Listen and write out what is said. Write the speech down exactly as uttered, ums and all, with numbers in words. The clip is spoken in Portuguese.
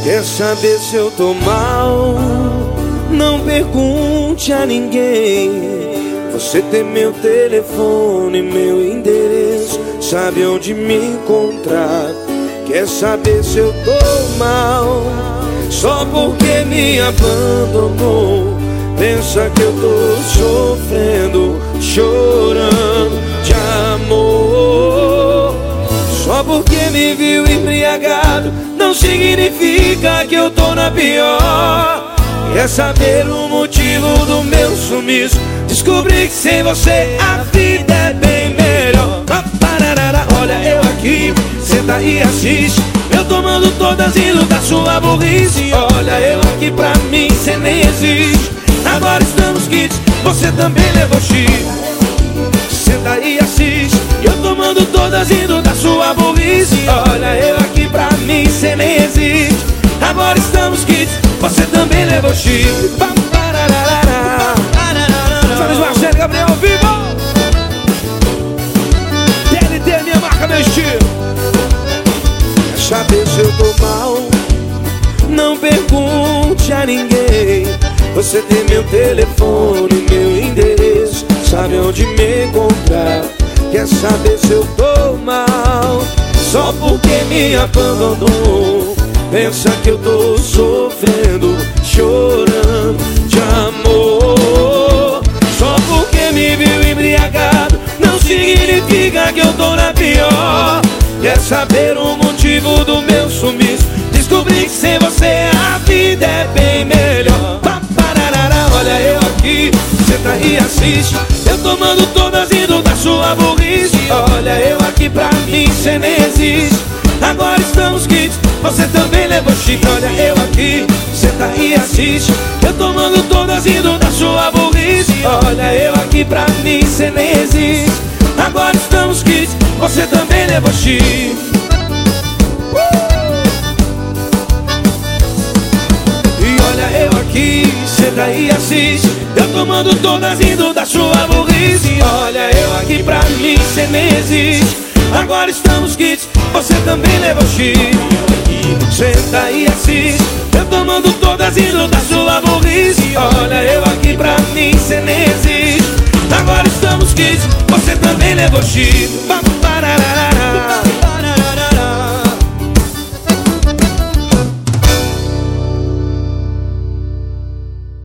Quer saber se eu tô mal? Não pergunte a ninguém. Você tem meu telefone, meu endereço, sabe onde me encontrar. Quer saber se eu tô mal? Só porque me abandonou. Pensa que eu tô sofrendo, chorando de amor. Só porque me viu embriagado não significa que eu tô na pior. Quer saber o motivo do meu sumiço? Descobri que sem você a vida é bem melhor. Olha eu aqui, senta e assiste, eu tomando todas indo da sua burrice. Olha eu aqui, pra mim cê nem existe. Agora estamos quites, você também levou chifre. Senta e assiste, eu tomando todas indo da sua burrice. Olha eu aqui, pra mim cê nem existe. Agora estamos quites, você também levou chifre. Salve Marcelo Gabriel ao vivo. T N T, minha marca, meu estilo. Quer saber se eu tô mal? Não pergunte a ninguém. Você tem meu telefone, meu endereço, sabe onde me encontrar. Quer saber se eu tô mal? Só porque me abandonou. Pensa que eu tô sofrendo, chorando de amor. Só porque me viu embriagado não significa que eu tô na pior. Quer saber o motivo do meu sumiço? Descobri que sem você a vida é bem melhor. Olha eu aqui, senta e assiste, eu tomando todas indo da sua burrice. Olha eu aqui, pra mim cê nem existe. Agora estamos quites, você também levou chifre. Olha eu aqui, senta e assiste, eu tomando todas indo da sua burrice. Olha eu aqui, pra mim cê nem existe. Agora estamos quites, você também levou chifre. E olha eu aqui, senta e assiste, eu tomando todas indo da sua burrice. Olha eu aqui, pra mim cê nem existe. Agora estamos quites, você também levou chifre. Senta e assiste, eu tomando todas indo da sua burrice. Olha eu aqui, pra mim cê nem existe. Agora estamos quites, você também levou chifre.